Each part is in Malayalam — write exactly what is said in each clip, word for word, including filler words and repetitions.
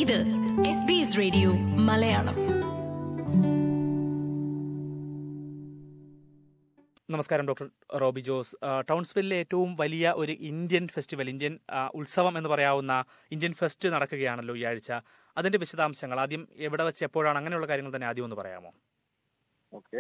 ഇത് S B S radio Malayalam. നമസ്കാരം ഡോക്ടർ റോബി ജോസ്. ടൗൺസ്വില്ലിലെ ഏറ്റവും വലിയ ഒരു ഇന്ത്യൻ ഫെസ്റ്റിവൽ, ഇന്ത്യൻ ഉത്സവം എന്ന് പറയാവുന്ന ഇന്ത്യൻ ഫെസ്റ്റ് നടക്കുകയാണല്ലോ ഈ ആഴ്ച. അതിന്റെ വിശദാംശങ്ങൾ ആദ്യം എവിടെ വെച്ച് എപ്പോഴാണ്, അങ്ങനെയുള്ള കാര്യങ്ങൾ തന്നെ ആദ്യം ഒന്ന് പറയാമോ? ഓക്കെ,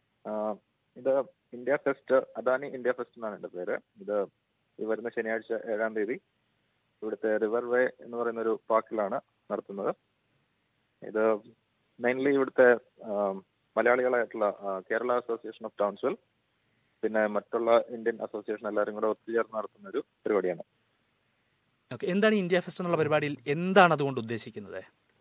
ഇത് India fest, Adani India fest എന്നാണ് എൻ്റെ പേര്. ഇത് ഈ വരുന്ന ശനിയാഴ്ച ഏഴാം തീയതി ഇവിടുത്തെ റിവർ വേ എന്ന് പറയുന്ന ഒരു പാർക്കിലാണ് നടത്തുന്നത്. ഇത് മെയിൻലി ഇവിടുത്തെ മലയാളികളായിട്ടുള്ള കേരള അസോസിയേഷൻ ഓഫ് ടൗൺസ്വിൽ, പിന്നെ മറ്റുള്ള ഇന്ത്യൻ അസോസിയേഷൻ എല്ലാവരും കൂടെ ഒത്തുചേർന്ന് നടത്തുന്ന ഒരു പരിപാടിയാണ്. എന്താണ് ഇന്ത്യ ഫെസ്റ്റ് എന്നുള്ള പരിപാടിയിൽ എന്താണ് അതുകൊണ്ട് ഉദ്ദേശിക്കുന്നത്?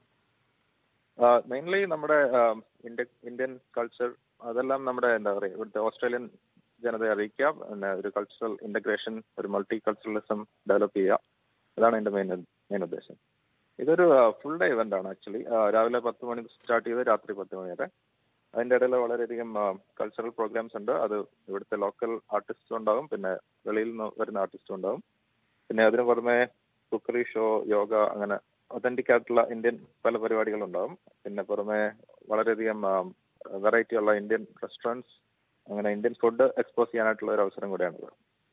മെയിൻലി നമ്മുടെ ഇന്ത്യ ഇന്ത്യൻ കൾച്ചർ അതെല്ലാം നമ്മുടെ എന്താ പറയുക ഇവിടുത്തെ ഓസ്ട്രേലിയൻ ജനതയെ അറിയിക്കുക, പിന്നെ ഒരു കൾച്ചറൽ ഇന്റഗ്രേഷൻ, ഒരു മൾട്ടി കൾച്ചറലിസം ഡെവലപ്പ് ചെയ്യുക, അതാണ് എൻ്റെ മെയിൻ മെയിൻ ഉദ്ദേശം. ഇതൊരു ഫുൾ ഡേ ഇവന്റ് ആണ് ആക്ച്വലി. രാവിലെ പത്ത് മണി സ്റ്റാർട്ട് ചെയ്ത് രാത്രി പത്ത് മണി വരെ. അതിൻ്റെ ഇടയിൽ വളരെയധികം കൾച്ചറൽ പ്രോഗ്രാംസ് ഉണ്ട്. അത് ഇവിടുത്തെ ലോക്കൽ ആർട്ടിസ്റ്റും ഉണ്ടാകും, പിന്നെ വെളിയിൽ നിന്ന് വരുന്ന ആർട്ടിസ്റ്റും ഉണ്ടാകും. പിന്നെ അതിന് പുറമെ കുക്കറി ഷോ, യോഗ, അങ്ങനെ ഒതന്റിക് ആയിട്ടുള്ള ഇന്ത്യൻ പല പരിപാടികളുണ്ടാകും. പിന്നെ പുറമെ വളരെയധികം വെറൈറ്റി ഉള്ള ഇന്ത്യൻ റെസ്റ്റോറൻറ്റ്സ്, അങ്ങനെ ഇന്ത്യൻ ഫുഡ് എക്സ്പോസ് ചെയ്യാനായിട്ടുള്ള ഒരു അവസരം കൂടെയാണിത്.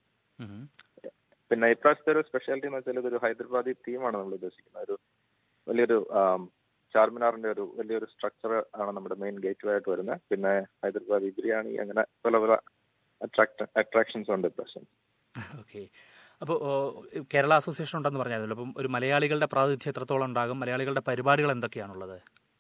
പിന്നെ ഇപ്രാവശ്യത്തെ ഒരു സ്പെഷ്യാലിറ്റി എന്ന് വെച്ചാൽ ഇതൊരു ഹൈദരാബാദി തീമാണ് നമ്മൾ ഉദ്ദേശിക്കുന്നത്. ഒരു വലിയൊരു ചാർമിനാറിന്റെ ഒരു വലിയൊരു സ്ട്രക്ചർ ആണ് നമ്മുടെ മെയിൻ ഗേറ്റ് വേ ആയിട്ട് വരുന്നത്. പിന്നെ ഹൈദരാബാദി ബിരിയാണി, അങ്ങനെ പല പല അട്രാക്ഷൻസ് ഉണ്ട് ഇപ്രാവശ്യം. ഓക്കെ, അപ്പോൾ കേരള അസോസിയേഷൻ ഉണ്ടെന്ന് പറഞ്ഞാലോ, അപ്പം ഒരു മലയാളികളുടെ പ്രാതിനിധ്യം എത്രത്തോളം ഉണ്ടാകും? മലയാളികളുടെ പരിപാടികൾ എന്തൊക്കെയാണുള്ളത്?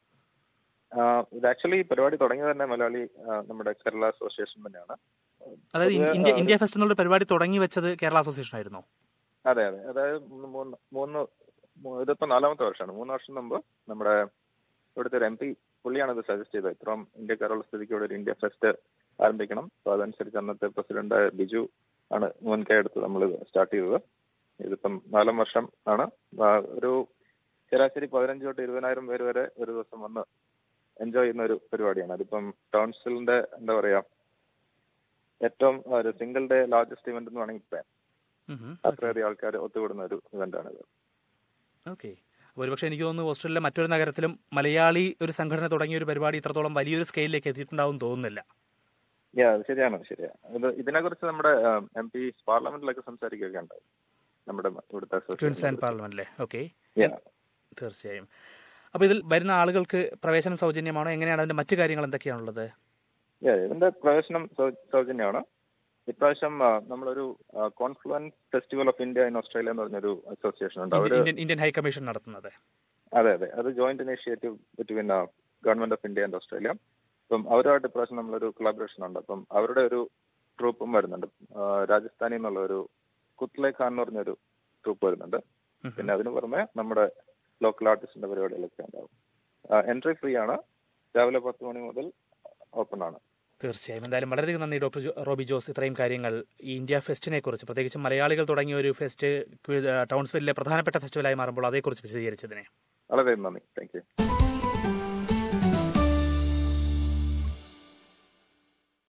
ഇത് ആക്ച്വലി ഈ പരിപാടി തുടങ്ങിയത് തന്നെ മലയാളി നമ്മുടെ കേരള അസോസിയേഷൻ തന്നെയാണ്. അതായത് ഇന്ത്യ ഇന്ത്യ ഫെസ്റ്റ് എന്നുള്ള പരിപാടി തുടങ്ങി വെച്ചത് കേരള അസോസിയേഷൻ ആയിരുന്നോ? അതെ അതെ, അതായത് മൂന്ന് മൂന്ന് ഇതിപ്പോ നാലാമത്തെ വർഷമാണ്. മൂന്ന് വർഷം മുമ്പ് നമ്മുടെ ഇവിടുത്തെ ഒരു എം പി പുള്ളിയാണ് ഇത് സജസ്റ്റ് ചെയ്തത്. ഇത്രയും ഇന്ത്യക്കാരുള്ള സ്ഥിതിക്ക് ഇവിടെ ഒരു ഇന്ത്യ ഫെസ്റ്റ് ആരംഭിക്കണം. അപ്പൊ അതനുസരിച്ച് അന്നത്തെ പ്രസിഡന്റ് ബിജു ആണ് മുൻകൈ എടുത്ത് നമ്മൾ സ്റ്റാർട്ട് ചെയ്തത്. ഇതിപ്പം നാലാം വർഷം ആണ്. ഒരു ശരാശരി പതിനഞ്ച് തൊട്ട് ഇരുപതിനായിരം പേര് വരെ ഒരു ദിവസം വന്ന് എൻജോയ് ചെയ്യുന്ന ഒരു പരിപാടിയാണ്. അതിപ്പം ടൗൺസിലിന്റെ എന്താ പറയാ ഏറ്റവും ഒരു സിംഗിൾ ഡേ ലാർജസ്റ്റ് ഇവന്റ് എന്ന് വേണമെങ്കിൽ പറയാം. അത്രയധികം ആൾക്കാർ ഒത്തുകൂടുന്ന ഒരു ഇവന്റ് ആണിത്. ഓക്കെ, ഒരുപക്ഷെ എനിക്ക് തോന്നുന്നു ഓസ്ട്രേലിയയിലെ മറ്റൊരു നഗരത്തിലും മലയാളി ഒരു സംഘടന തുടങ്ങിയ ഒരു പരിപാടി ഇത്രത്തോളം വലിയൊരു സ്കെയിലിലേക്ക് എത്തിയിട്ടുണ്ടാവും തോന്നുന്നില്ല. യാ, ശരിയാണ് ശരിയാ. ഇത് ഇതിനെക്കുറിച്ച് നമ്മുടെ എം പി പാർലമെന്റിലൊക്കെ സംസാരിക്കുകയൊക്കെ ഉണ്ടായി, നമ്മുടെ ഇവിടുത്തെ ക്വീൻസ്ലാൻഡ് പാർലമെന്റിലെ. ഓക്കെ, തീർച്ചയായും. അപ്പൊ ഇതിൽ വരുന്ന ആളുകൾക്ക് പ്രവേശനം സൗജന്യമാണോ? എങ്ങനെയാണ് അതിന്റെ മറ്റു കാര്യങ്ങൾ എന്തൊക്കെയാണുള്ളത്? ഇതിന്റെ പ്രവേശനം സൗജന്യമാണ്. ഇപ്രാവശ്യം നമ്മളൊരു confluence festival of India in Australia എന്ന് പറഞ്ഞൊരു അസോസിയേഷൻ ഉണ്ട്. ഇന്ത്യൻ ഹൈക്കമ്മീഷൻ നടത്തുന്നത്. അതെ അതെ, അത് joint initiative between government of India and Australia. അപ്പം അവരുമായിട്ട് ഇപ്രാവശ്യം നമ്മളൊരു കൊളാബറേഷൻ ഉണ്ട്. അപ്പം അവരുടെ ഒരു ട്രൂപ്പും വരുന്നുണ്ട്. രാജസ്ഥാനിൽ നിന്നുള്ള ഒരു കുത്ലെ ഖാൻ എന്ന് പറഞ്ഞൊരു ട്രൂപ്പ് വരുന്നുണ്ട്. പിന്നെ അതിന് പുറമെ നമ്മുടെ ലോക്കൽ ആർട്ടിസ്റ്റിന്റെ പരിപാടികളൊക്കെ ഉണ്ടാവും. എൻട്രി ഫ്രീ ആണ്. രാവിലെ പത്ത് മണി മുതൽ ഓപ്പൺ ആണ്. തീർച്ചയായും. എന്തായാലും വളരെയധികം നന്ദി ഡോക്ടർ റോബി ജോസ്, ഇത്രയും കാര്യങ്ങൾ ഈ ഇന്ത്യ ഫെസ്റ്റിനെ കുറിച്ച്, പ്രത്യേകിച്ച് മലയാളികൾ തുടങ്ങിയ ഒരു ഫെസ്റ്റ് ടൗൺസ്വില്ലിലെ പ്രധാനപ്പെട്ട ഫെസ്റ്റിവലായി മാറുമ്പോൾ അതേക്കുറിച്ച് വിശദീകരിച്ചതിനെ വളരെ നന്ദി. Thank U.